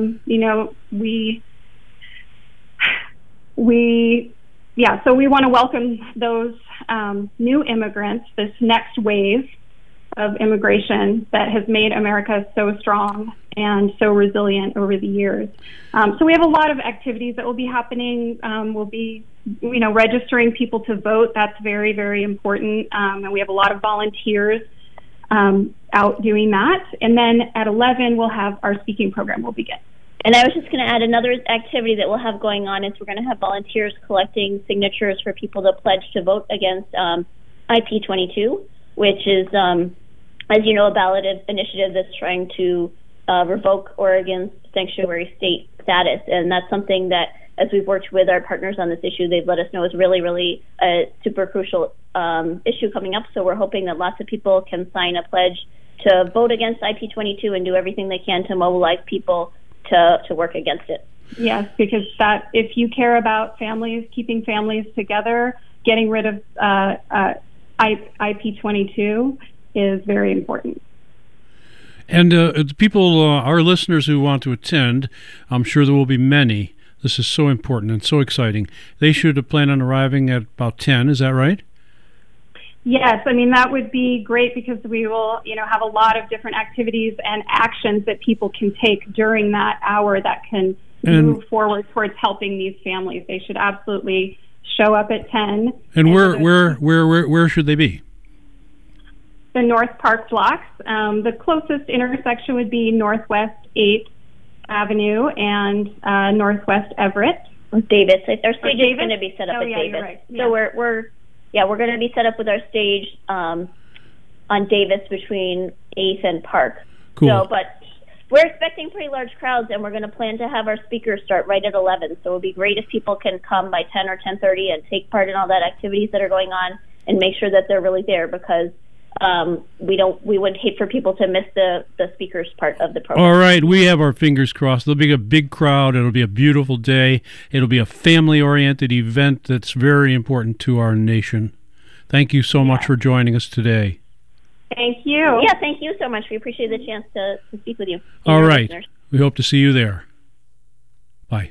So we want to welcome those new immigrants, this next wave of immigration that has made America so strong and so resilient over the years. So we have a lot of activities that will be happening. We'll be, registering people to vote. That's very, very important. And we have a lot of volunteers out doing that. And then at 11, we'll have our speaking program will begin. And I was just going to add another activity that we'll have going on is we're going to have volunteers collecting signatures for people to pledge to vote against IP22, which is, as you know, a ballot initiative that's trying to revoke Oregon's sanctuary state status. And that's something that, as we've worked with our partners on this issue, they've let us know is really, really a super crucial issue coming up. So we're hoping that lots of people can sign a pledge to vote against IP22 and do everything they can to mobilize people to work against it. Yes, because if you care about families, keeping families together, getting rid of IP22 is very important. And people, our listeners who want to attend, I'm sure there will be many. This is so important and so exciting. They should plan on arriving at about 10, is that right? Yes, that would be great because we will, have a lot of different activities and actions that people can take during that hour that can move forward towards helping these families. They should absolutely show up at 10. And where should they be? the North Park blocks. The closest intersection would be Northwest 8th Avenue and Northwest Everett. Davis. Our stage is going to be set up at Davis. You're right. Yeah. So we're going to be set up with our stage on Davis between 8th and Park. Cool. So, but we're expecting pretty large crowds, and we're going to plan to have our speakers start right at 11. So it would be great if people can come by 10 or 10:30 and take part in all that activities that are going on, and make sure that they're really there, because we would hate for people to miss the speakers part of the program. All right, we have our fingers crossed. There'll be a big crowd. It'll be a beautiful day. It'll be a family-oriented event that's very important to our nation. Thank you so much for joining us today. Thank you. Yeah, thank you so much. We appreciate the chance to speak with you. All right. Listeners. We hope to see you there. Bye.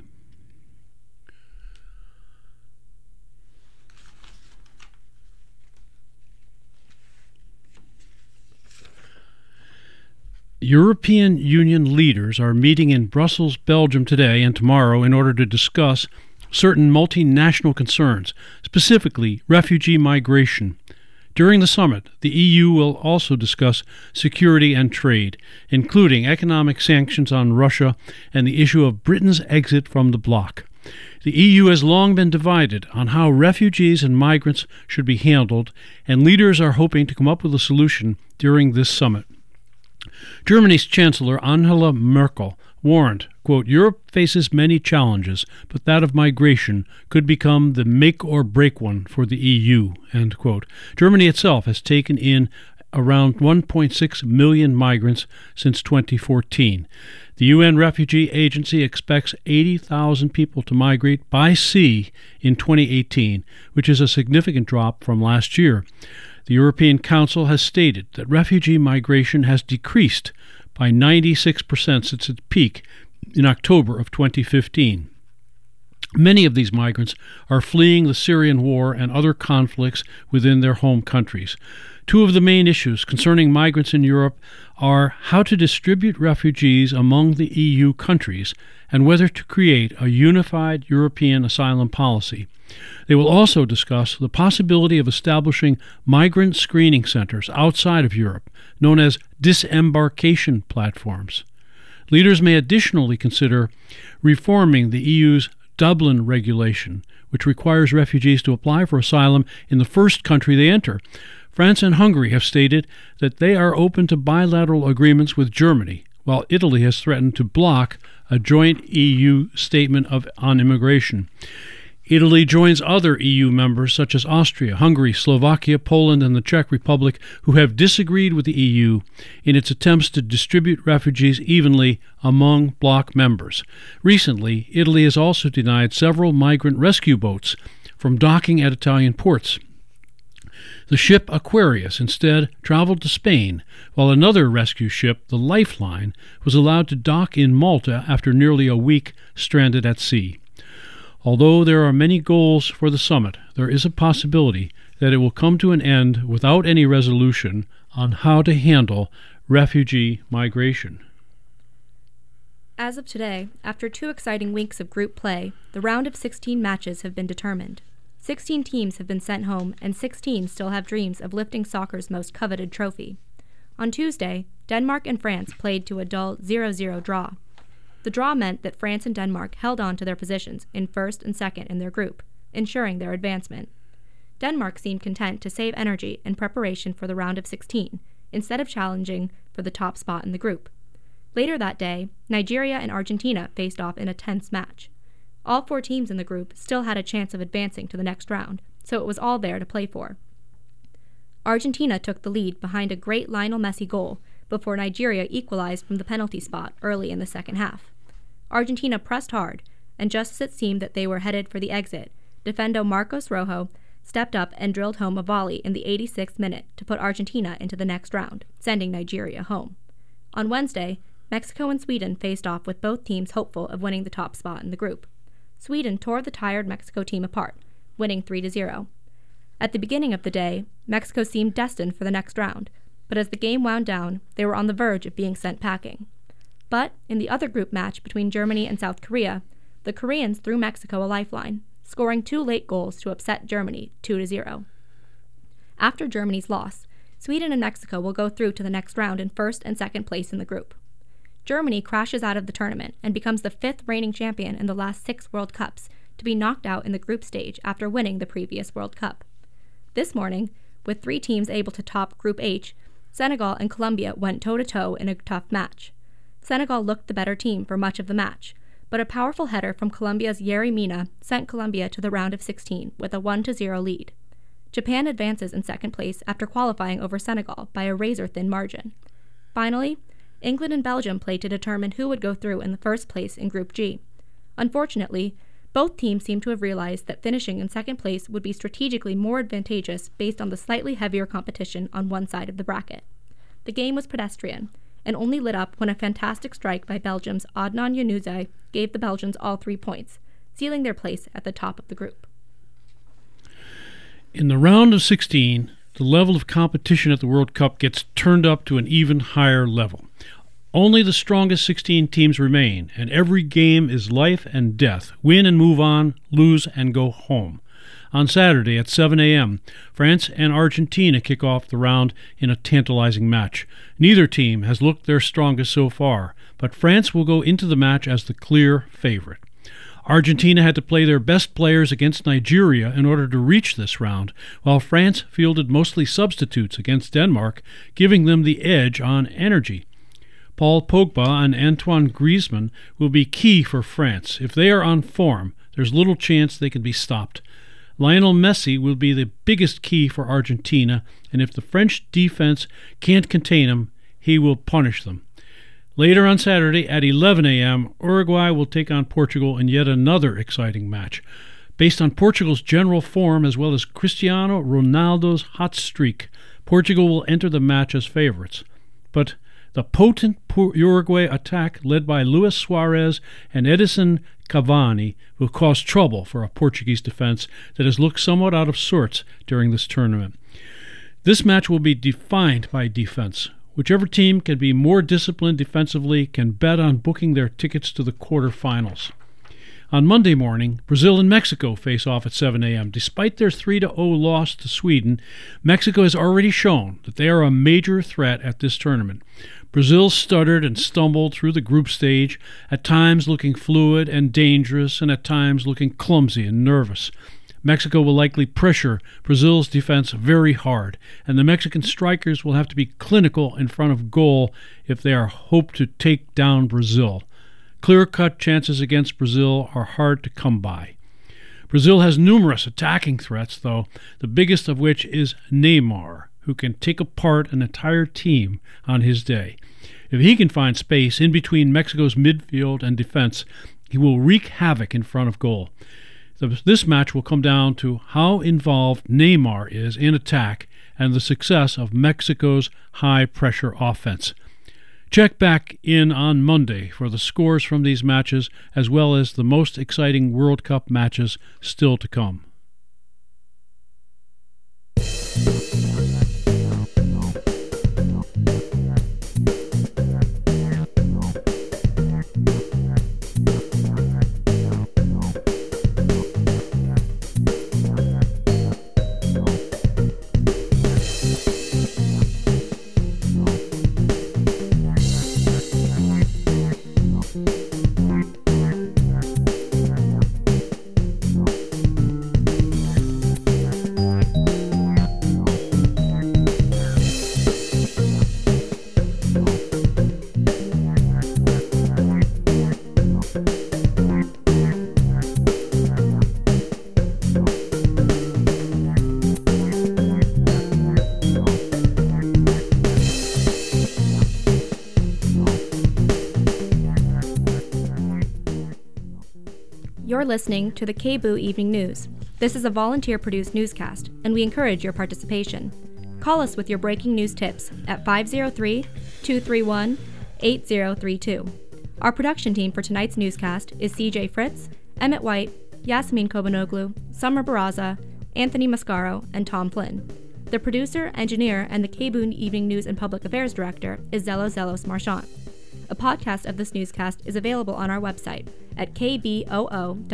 European Union leaders are meeting in Brussels, Belgium today and tomorrow in order to discuss certain multinational concerns, specifically refugee migration. During the summit, the EU will also discuss security and trade, including economic sanctions on Russia and the issue of Britain's exit from the bloc. The EU has long been divided on how refugees and migrants should be handled, and leaders are hoping to come up with a solution during this summit. Germany's Chancellor Angela Merkel warned, quote, "Europe faces many challenges, but that of migration could become the make-or-break one for the EU," end quote. Germany itself has taken in around 1.6 million migrants since 2014. The UN Refugee Agency expects 80,000 people to migrate by sea in 2018, which is a significant drop from last year. The European Council has stated that refugee migration has decreased by 96% since its peak in October of 2015. Many of these migrants are fleeing the Syrian war and other conflicts within their home countries. Two of the main issues concerning migrants in Europe are how to distribute refugees among the EU countries and whether to create a unified European asylum policy. They will also discuss the possibility of establishing migrant screening centers outside of Europe, known as disembarkation platforms. Leaders may additionally consider reforming the EU's Dublin regulation, which requires refugees to apply for asylum in the first country they enter. France and Hungary have stated that they are open to bilateral agreements with Germany, while Italy has threatened to block a joint EU statement on immigration. Italy joins other EU members such as Austria, Hungary, Slovakia, Poland, and the Czech Republic, who have disagreed with the EU in its attempts to distribute refugees evenly among bloc members. Recently, Italy has also denied several migrant rescue boats from docking at Italian ports. The ship Aquarius instead traveled to Spain, while another rescue ship, the Lifeline, was allowed to dock in Malta after nearly a week stranded at sea. Although there are many goals for the summit, there is a possibility that it will come to an end without any resolution on how to handle refugee migration. As of today, after 2 exciting weeks of group play, the round of 16 matches have been determined. 16 teams have been sent home, and 16 still have dreams of lifting soccer's most coveted trophy. On Tuesday, Denmark and France played to a dull 0-0 draw. The draw meant that France and Denmark held on to their positions in first and second in their group, ensuring their advancement. Denmark seemed content to save energy in preparation for the round of 16, instead of challenging for the top spot in the group. Later that day, Nigeria and Argentina faced off in a tense match. All 4 teams in the group still had a chance of advancing to the next round, so it was all there to play for. Argentina took the lead behind a great Lionel Messi goal before Nigeria equalized from the penalty spot early in the second half. Argentina pressed hard, and just as it seemed that they were headed for the exit, defender Marcos Rojo stepped up and drilled home a volley in the 86th minute to put Argentina into the next round, sending Nigeria home. On Wednesday, Mexico and Sweden faced off with both teams hopeful of winning the top spot in the group. Sweden tore the tired Mexico team apart, winning 3-0. At the beginning of the day, Mexico seemed destined for the next round, but as the game wound down, they were on the verge of being sent packing. But in the other group match between Germany and South Korea, the Koreans threw Mexico a lifeline, scoring 2 late goals to upset Germany 2-0. After Germany's loss, Sweden and Mexico will go through to the next round in first and second place in the group. Germany crashes out of the tournament and becomes the 5th reigning champion in the last 6 World Cups, to be knocked out in the group stage after winning the previous World Cup. This morning, with 3 teams able to top Group H, Senegal and Colombia went toe-to-toe in a tough match. Senegal looked the better team for much of the match, but a powerful header from Colombia's Yerry Mina sent Colombia to the round of 16 with a 1-0 lead. Japan advances in second place after qualifying over Senegal by a razor-thin margin. Finally, England and Belgium played to determine who would go through in the first place in Group G. Unfortunately, both teams seem to have realized that finishing in second place would be strategically more advantageous based on the slightly heavier competition on one side of the bracket. The game was pedestrian, and only lit up when a fantastic strike by Belgium's Adnan Januzaj gave the Belgians all 3 points, sealing their place at the top of the group. In the round of 16, the level of competition at the World Cup gets turned up to an even higher level. Only the strongest 16 teams remain, and every game is life and death. Win and move on, lose and go home. On Saturday at 7 a.m., France and Argentina kick off the round in a tantalizing match. Neither team has looked their strongest so far, but France will go into the match as the clear favorite. Argentina had to play their best players against Nigeria in order to reach this round, while France fielded mostly substitutes against Denmark, giving them the edge on energy. Paul Pogba and Antoine Griezmann will be key for France. If they are on form, there's little chance they can be stopped. Lionel Messi will be the biggest key for Argentina, and if the French defense can't contain him, he will punish them. Later on Saturday at 11 a.m., Uruguay will take on Portugal in yet another exciting match. Based on Portugal's general form as well as Cristiano Ronaldo's hot streak, Portugal will enter the match as favorites. But the potent Uruguay attack led by Luis Suarez and Edison Cavani will cause trouble for a Portuguese defense that has looked somewhat out of sorts during this tournament. This match will be defined by defense. Whichever team can be more disciplined defensively can bet on booking their tickets to the quarterfinals. On Monday morning, Brazil and Mexico face off at 7 a.m. Despite their 3-0 loss to Sweden, Mexico has already shown that they are a major threat at this tournament. Brazil stuttered and stumbled through the group stage, at times looking fluid and dangerous, and at times looking clumsy and nervous. Mexico will likely pressure Brazil's defense very hard, and the Mexican strikers will have to be clinical in front of goal if they are hoped to take down Brazil. Clear-cut chances against Brazil are hard to come by. Brazil has numerous attacking threats, though, the biggest of which is Neymar, who can take apart an entire team on his day. If he can find space in between Mexico's midfield and defense, he will wreak havoc in front of goal. This match will come down to how involved Neymar is in attack and the success of Mexico's high-pressure offense. Check back in on Monday for the scores from these matches, as well as the most exciting World Cup matches still to come. You're listening to the KBOO Evening News. This is a volunteer-produced newscast, and we encourage your participation. Call us with your breaking news tips at 503-231-8032. Our production team for tonight's newscast is CJ Fritz, Emmett White, Yasmin Kobanoglu, Summer Barraza, Anthony Mascaro, and Tom Flynn. The producer, engineer, and the KBOO Evening News and Public Affairs Director is Zelos Marchant. A podcast of this newscast is available on our website at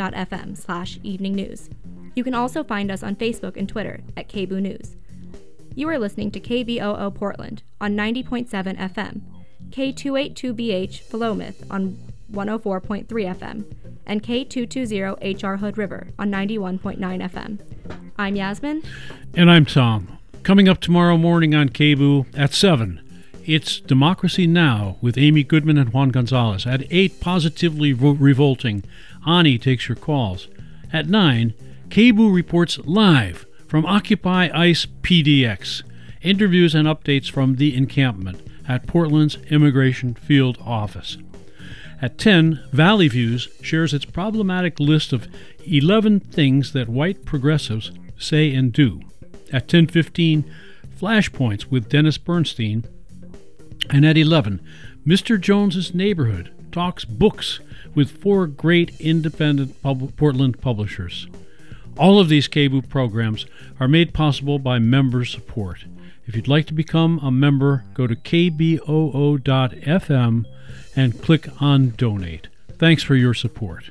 kboo.fm/evening news. You can also find us on Facebook and Twitter at KBOO News. You are listening to KBOO Portland on 90.7 FM, K282BH Philomath on 104.3 FM, and K220HR Hood River on 91.9 FM. I'm Yasmin. And I'm Tom. Coming up tomorrow morning on KBOO at 7, it's Democracy Now! With Amy Goodman and Juan Gonzalez. At 8, Positively Revolting, Ani takes your calls. At 9, KBOO reports live from Occupy ICE PDX. Interviews and updates from the encampment at Portland's Immigration Field Office. At 10, Valley Views shares its problematic list of 11 things that white progressives say and do. At 10:15, Flashpoints with Dennis Bernstein. And at 11, Mr. Jones's Neighborhood talks books with 4 great independent Portland publishers. All of these KBOO programs are made possible by member support. If you'd like to become a member, go to kboo.fm and click on Donate. Thanks for your support.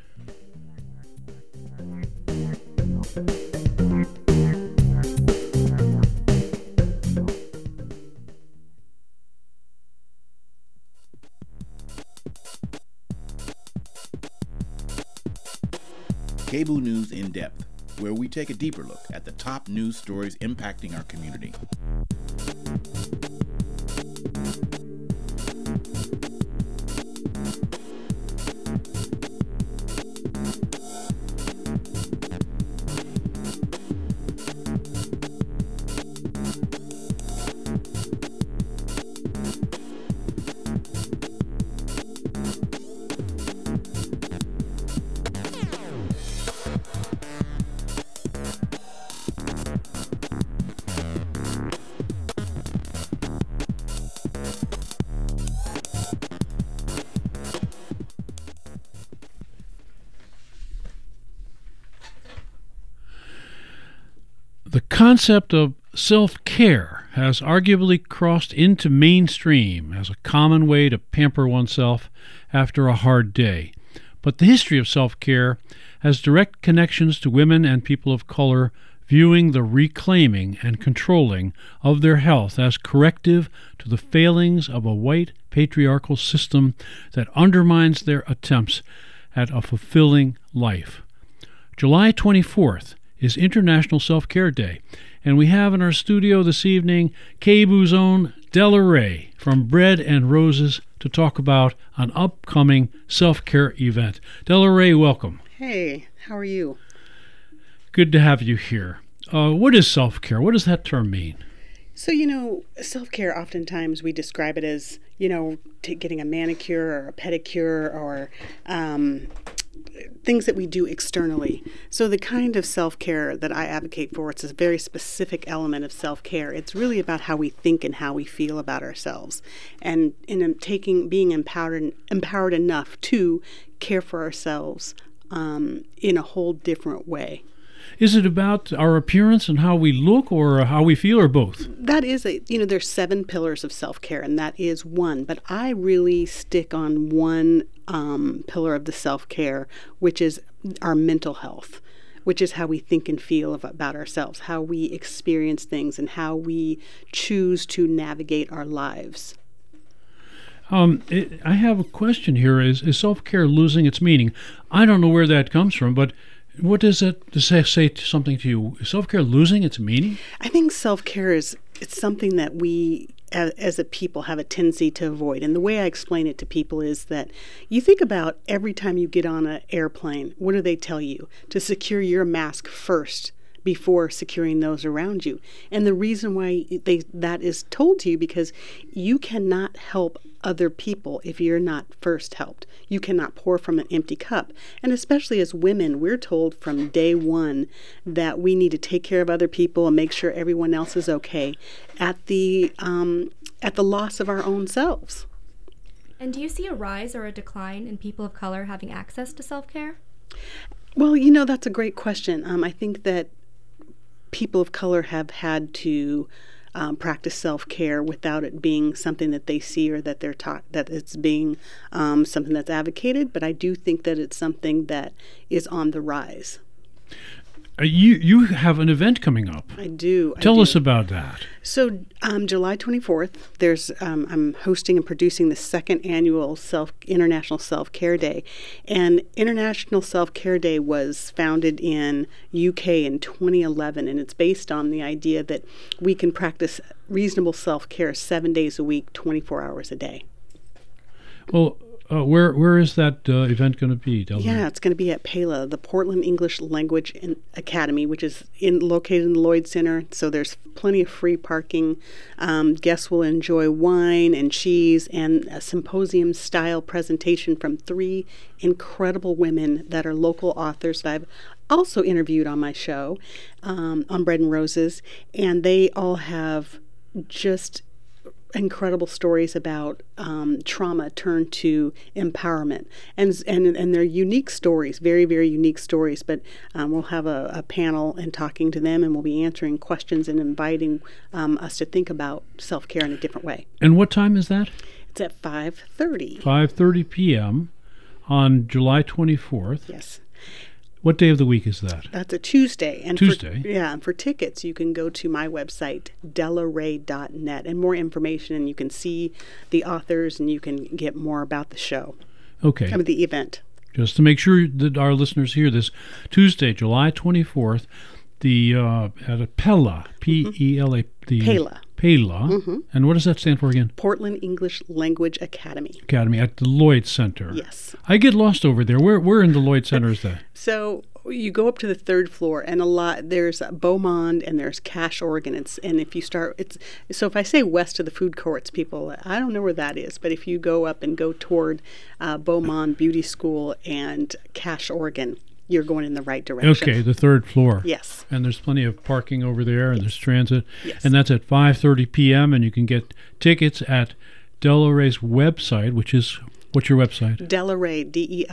KBOO News in Depth, where we take a deeper look at the top news stories impacting our community. The concept of self-care has arguably crossed into mainstream as a common way to pamper oneself after a hard day. But the history of self-care has direct connections to women and people of color viewing the reclaiming and controlling of their health as corrective to the failings of a white patriarchal system that undermines their attempts at a fulfilling life. July 24th is International Self-Care Day, and we have in our studio this evening KBOO's own Della Ray from Bread and Roses to talk about an upcoming self-care event. Della Ray, welcome. Hey, how are you? Good to have you here. What is self-care? What does that term mean? So, self-care, oftentimes we describe it as, getting a manicure or a pedicure or things that we do externally. So the kind of self-care that I advocate for, it's a very specific element of self-care. It's really about how we think and how we feel about ourselves, and being empowered enough to care for ourselves in a whole different way. Is it about our appearance and how we look, or how we feel, or both? That is there's 7 pillars of self-care, and that is one. But I really stick on one pillar of the self-care, which is our mental health, which is how we think and feel about ourselves, how we experience things, and how we choose to navigate our lives. I have a question here. Is self-care losing its meaning? I don't know where that comes from, but what does it say something to you? Is self-care losing its meaning? I think self-care it's something that we as a people have a tendency to avoid. And the way I explain it to people is that you think about every time you get on an airplane, what do they tell you? To secure your mask first before securing those around you. And the reason why that is told to you, because you cannot help other people if you're not first helped. You cannot pour from an empty cup. And especially as women, we're told from day one that we need to take care of other people and make sure everyone else is okay at the loss of our own selves. And do you see a rise or a decline in people of color having access to self-care? Well, that's a great question. I think that people of color have had to practice self-care without it being something that they see or that they're taught, that it's being something that's advocated. But I do think that it's something that is on the rise. You have an event coming up. I do. Tell us about that. So July 24th, I'm hosting and producing the second annual International Self-Care Day. And International Self-Care Day was founded in UK in 2011, and it's based on the idea that we can practice reasonable self-care 7 days a week, 24 hours a day. Well, where is that event going to be, Delray? Yeah, it's going to be at PELA, the Portland English Language Academy, which is located in the Lloyd Center. So there's plenty of free parking. Guests will enjoy wine and cheese and a symposium-style presentation from 3 incredible women that are local authors that I've also interviewed on my show, on Bread and Roses. And they all have just incredible stories about trauma turned to empowerment, and they're unique stories, very, very unique stories. But we'll have a panel and talking to them, and we'll be answering questions and inviting us to think about self-care in a different way. And what time is that? It's at 5:30. 5:30 p.m. on July 24th. Yes. What day of the week is that? That's a Tuesday. And Tuesday? And for tickets, you can go to my website, delaray.net, and more information, and you can see the authors, and you can get more about the show. Okay. I mean, the event. Just to make sure that our listeners hear this, Tuesday, July 24th, at a PELA, P-E-L-A. PELA. PELA. Mm-hmm. And what does that stand for again? Portland English Language Academy. Academy at the Lloyd Center. Yes. I get lost over there. Where in the Lloyd Center is that? So you go up to the 3rd floor, and there's Beaumont and there's Cache, Oregon. So if I say west of the food courts, people, I don't know where that is, but if you go up and go toward Beaumont Beauty School and Cache, Oregon, you're going in the right direction. Okay, the 3rd floor. Yes. And there's plenty of parking over there, and there's transit. Yes. And that's at 5:30 p.m., and you can get tickets at Delaray's website, which is, what's your website? Delaray,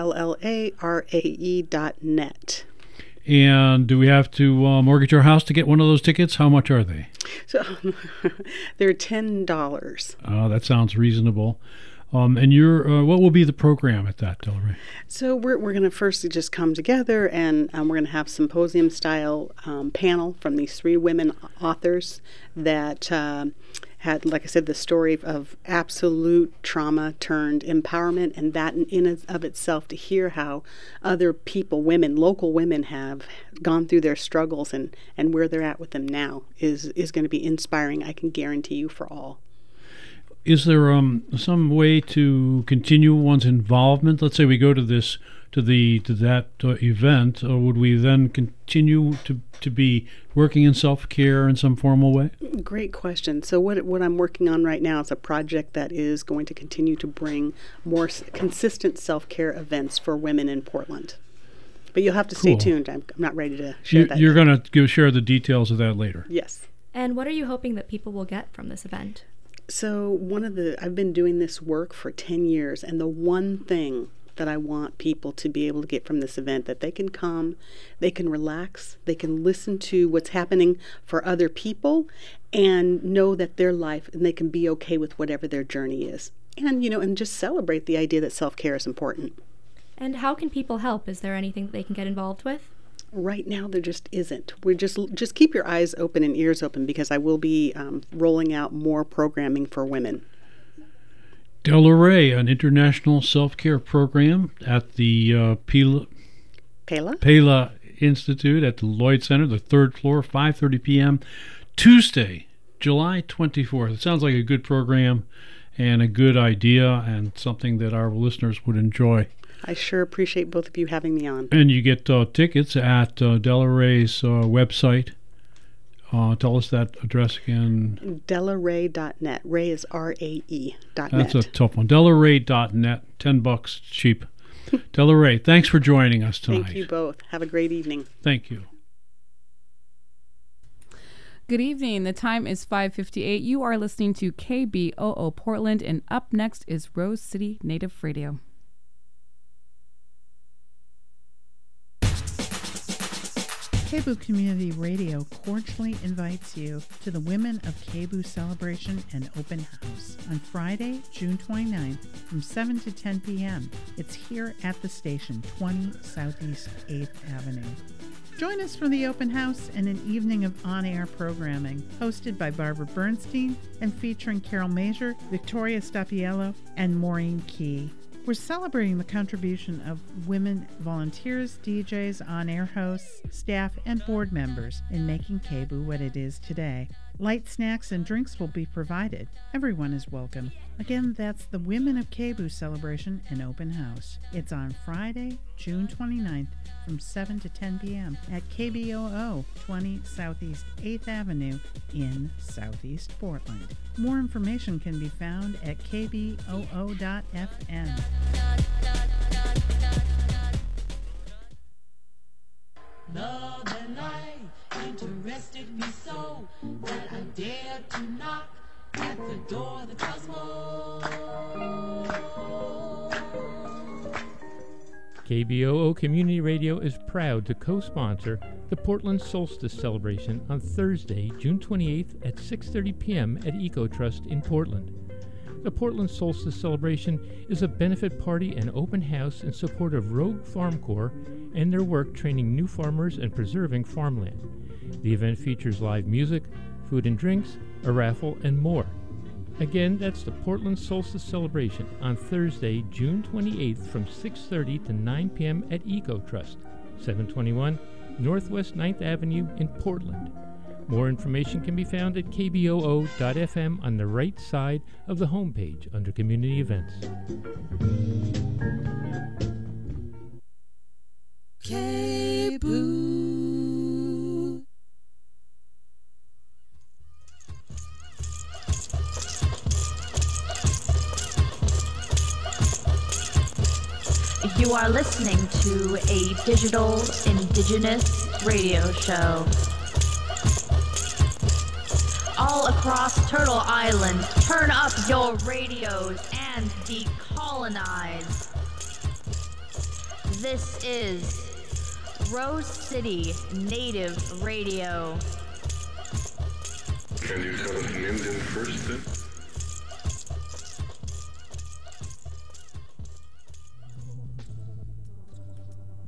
DELLARAE.net. And do we have to mortgage our house to get one of those tickets? How much are they? So they're $10. That sounds reasonable. And what will be the program at that, Delaray? So we're going to first just come together, and we're going to have symposium-style panel from these 3 women authors that had, like I said, the story of absolute trauma turned empowerment, and that in and of itself, to hear how other people, local women, have gone through their struggles and where they're at with them now is going to be inspiring, I can guarantee you, for all. Is there some way to continue one's involvement? Let's say we go to that event. Would we then continue to be working in self-care in some formal way? Great question. So what I'm working on right now is a project that is going to continue to bring more consistent self-care events for women in Portland. But you'll have to stay tuned. I'm not ready to share that. You're going to share the details of that later. Yes. And what are you hoping that people will get from this event? So I've been doing this work for 10 years, and the one thing that I want people to be able to get from this event, that they can come, they can relax, they can listen to what's happening for other people, and know that their life, and they can be okay with whatever their journey is. And, and just celebrate the idea that self-care is important. And how can people help? Is there anything that they can get involved with? Right now, there just isn't. We just keep your eyes open and ears open, because I will be rolling out more programming for women. Delaray, an international self-care program at the PELA Institute at the Lloyd Center, the 3rd floor, 5:30 p.m. Tuesday, July 24th. It sounds like a good program and a good idea, and something that our listeners would enjoy. I sure appreciate both of you having me on. And you get tickets at Delaray's website. Tell us that address again. Delaray.net. Ray is R-A-E.net. That's a tough one. Delaray.net. $10 cheap. Delaray, thanks for joining us tonight. Thank you both. Have a great evening. Thank you. Good evening. The time is 5:58. You are listening to KBOO Portland, and up next is Rose City Native Radio. KBOO Community Radio cordially invites you to the Women of KBOO Celebration and Open House on Friday, June 29th from 7 to 10 p.m. It's here at the station, 20 Southeast 8th Avenue. Join us for the open house and an evening of on-air programming, hosted by Barbara Bernstein and featuring Carol Major, Victoria Stapiello, and Maureen Key. We're celebrating the contribution of women volunteers, DJs, on-air hosts, staff, and board members in making KBOO what it is today. Light snacks and drinks will be provided. Everyone is welcome. Again, that's the Women of KBOO celebration and open house. It's on Friday, June 29th from 7 to 10 p.m. at KBOO 20 Southeast 8th Avenue in Southeast Portland. More information can be found at kboo.fm. Love and light interested me so that I dared to knock at the door of the cosmos. KBOO Community Radio is proud to co-sponsor the Portland Solstice Celebration on Thursday, June 28th at 6:30 p.m. at EcoTrust in Portland. The Portland Solstice Celebration is a benefit party and open house in support of Rogue Farm Corps and their work training new farmers and preserving farmland. The event features live music, food and drinks, a raffle, and more. Again, that's the Portland Solstice Celebration on Thursday, June 28th from 6:30 to 9 p.m. at EcoTrust, 721 Northwest 9th Avenue in Portland. More information can be found at kboo.fm on the right side of the homepage under Community Events. KBOO. You are listening to a digital indigenous radio show. All across Turtle Island, turn up your radios and decolonize. This is Rose City Native Radio. Can you tell us in Indian first then?